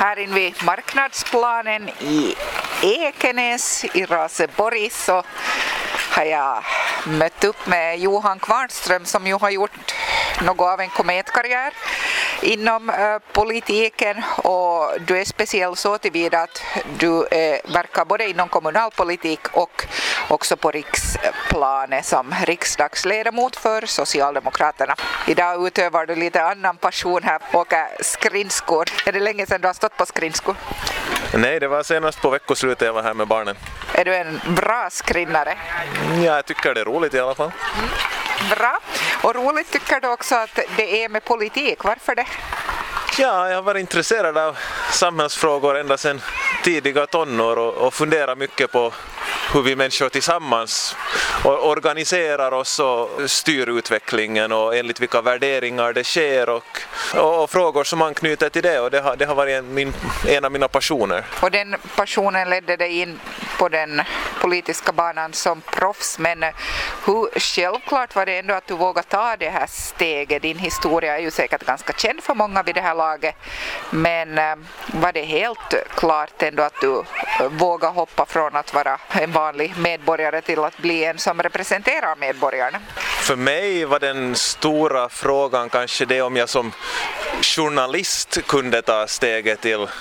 Här inne vid marknadsplanen i Ekenäs i Raseborg så har jag mött upp med Johan Kvarnström som ju har gjort något av en kometkarriär inom politiken, och du är speciell så tillvida att du verkar både inom kommunalpolitik och också på riksplanet som riksdagsledamot för Socialdemokraterna. Idag utövar du lite annan passion här, åka skridskor. Är det länge sedan du har stått på skridskor? Nej, det var senast på veckoslutet jag var här med barnen. Är du en bra skrinnare? Ja, jag tycker det är roligt i alla fall. Bra. Och roligt tycker du också att det är med politik. Varför det? Ja, jag har varit intresserad av samhällsfrågor ända sedan tidiga tonår och funderar mycket på hur vi människor tillsammans organiserar oss och styr utvecklingen och enligt vilka värderingar det sker och frågor som anknyter till det, och det har varit en av mina passioner. Och den passionen ledde dig in på den politiska banan som proffs, men hur självklart var det ändå att du vågade ta det här steget? Din historia är ju säkert ganska känd för många vid det här laget, men var det helt klart ändå att du vågade hoppa från att vara en vanlig medborgare till att bli en som representerar medborgarna? För mig var den stora frågan kanske det om jag som journalist kunde ta steget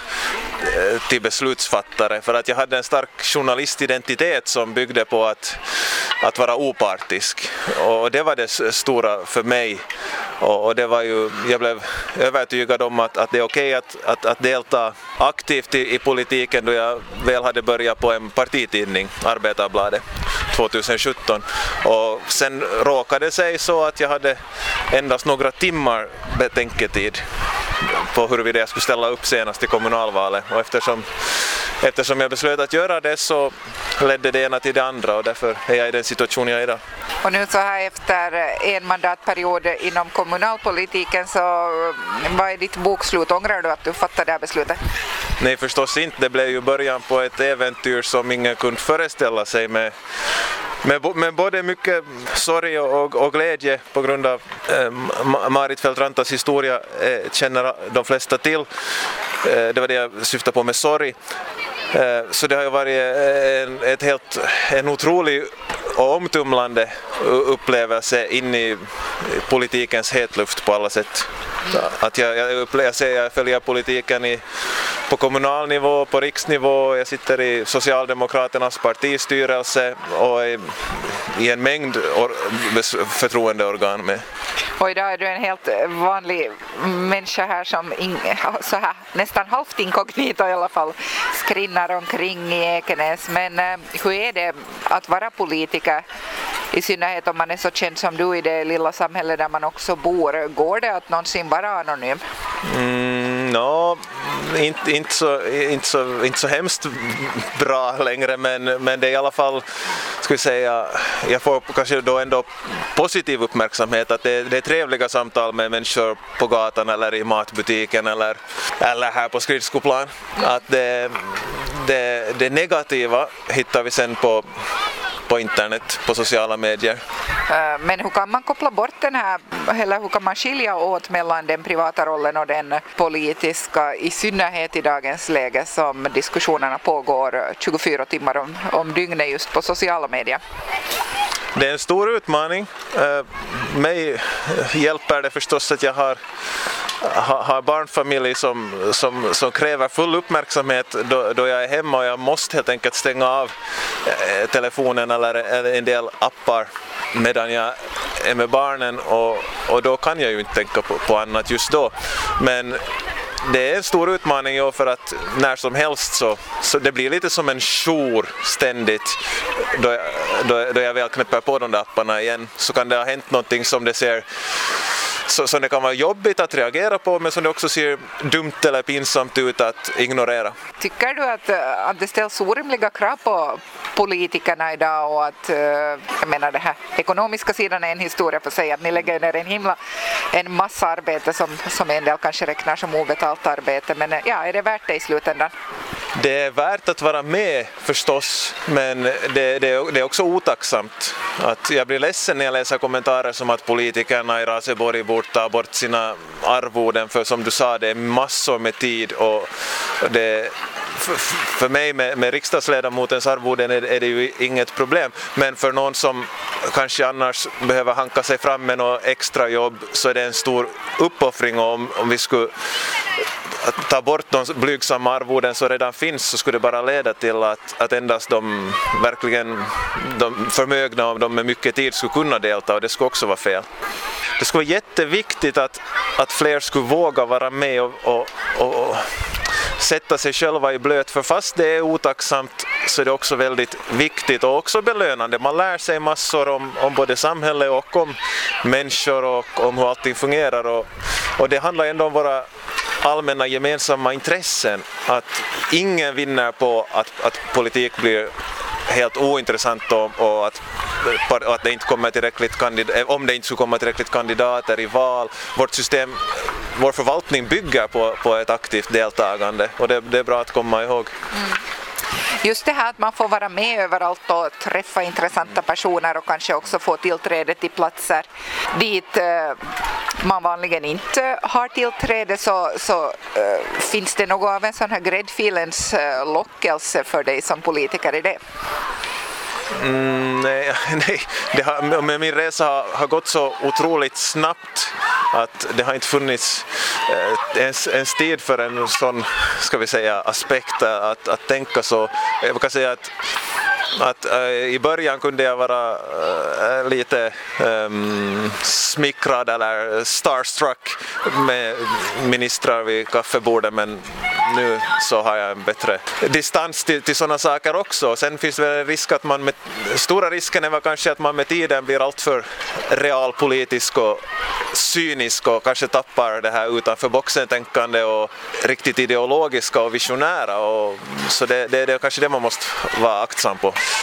till beslutsfattare, för att jag hade en stark journalistidentitet som byggde på att vara opartisk, och det var det stora för mig. Och det var ju, jag blev övertygad om att det är okej att delta aktivt i politiken då jag väl hade börjat på en partitidning, Arbetarbladet, 2017. Och sen råkade det sig så att jag hade endast några timmar betänketid på huruvida jag skulle ställa upp senast i kommunalvalet, och eftersom jag beslöt att göra det så ledde det ena till det andra, och därför är jag i den situationen jag är idag. Och nu så här efter en mandatperiod inom kommunalpolitiken, så vad är ditt bokslut? Ångrar du att du fattade det här beslutet? Nej, förstås inte. Det blev ju början på ett äventyr som ingen kunde föreställa sig med både mycket sorg och glädje på grund av Marit Feldt-Rantas historia känner de flesta till. Det var det jag syftade på med sorg. Så det har ju varit en otrolig och omtumlande upplevelse in i politikens hetluft på alla sätt. Att jag följer politiken på kommunal nivå, på riksnivå, jag sitter i Socialdemokraternas partistyrelse och i en mängd förtroendeorgan med. Och idag är du en helt vanlig människa här som så här, nästan halvt inkognito i alla fall, skrinnar omkring i Ekenäs. Men hur är det att vara politiker? I synnerhet om man är så känd som du i det lilla samhället där man också bor. Går det att någonsin vara anonym? Inte så hemskt bra längre, men det är i alla fall, ska vi säga, jag får kanske då ändå positiv uppmärksamhet, att det är trevliga samtal med människor på gatan eller i matbutiken eller här på skridskoplan. Att det negativa hittar vi sen på internet, på sociala medier. Men hur kan man koppla bort den här, eller hur kan man skilja åt mellan den privata rollen och den politiska, i synnerhet i dagens läge som diskussionerna pågår 24 timmar om dygnet just på sociala medier? Det är en stor utmaning. Mig hjälper det förstås att jag har barnfamilj som kräver full uppmärksamhet då jag är hemma, och jag måste helt enkelt stänga av telefonen eller en del appar medan jag är med barnen, och då kan jag ju inte tänka på annat just då. Men det är en stor utmaning för att när som helst så det blir lite som en jour ständigt då jag väl knäpper på de där apparna igen, så kan det ha hänt någonting som det ser så det kan vara jobbigt att reagera på, men som det också ser dumt eller pinsamt ut att ignorera. Tycker du att det ställs orimliga krav på politikerna idag, och att jag menar, det här ekonomiska sidan är en historia för sig, att ni lägger ner en massa arbete som en del kanske räknar som obetalt arbete, men ja, är det värt det i slutändan? Det är värt att vara med förstås, men det är också otacksamt. Att jag blir ledsen när jag läser kommentarer som att politikerna i Raseborg borde ta bort sina arvoden, för som du sa, det är massor med tid För mig med riksdagsledamotens arvoden är det ju inget problem, men för någon som kanske annars behöver hanka sig fram med något extra jobb så är det en stor uppoffring. Om vi skulle ta bort de blygsamma arvoden som redan finns, så skulle det bara leda till att endast de verkligen de förmögna och de med mycket tid skulle kunna delta, och det skulle också vara fel. Det skulle vara jätteviktigt att fler skulle våga vara med och sätta sig själva i blöt, för fast det är otacksamt så är det också väldigt viktigt och också belönande. Man lär sig massor om både samhälle och om människor och om hur allting fungerar, och det handlar ändå om våra allmänna gemensamma intressen. Att ingen vinner på att politik blir helt ointressant och att det inte kommer tillräckligt om det inte skulle komma tillräckligt kandidater i val. Vårt system, vår förvaltning bygger på ett aktivt deltagande, och det är bra att komma ihåg. Just det här att man får vara med överallt och träffa intressanta personer och kanske också få tillträde till platser dit man vanligen inte har tillträde, så finns det något av en sån här gräddfilens lockelse för dig som politiker i det? Nej, men min resa har gått så otroligt snabbt att det har inte funnits ens tid för en sån, ska vi säga, aspekt att tänka så. Jag kan säga att i början kunde jag vara lite smickrad eller starstruck med ministrar vid kaffebordet, men nu så har jag en bättre distans till sådana saker också. Sen finns det väl en risk att stora risken är väl kanske att man med tiden blir alltför realpolitisk och cynisk och kanske tappar det här utanför boxen tänkande och riktigt ideologiska och visionära, och så det är kanske det man måste vara aktsam på.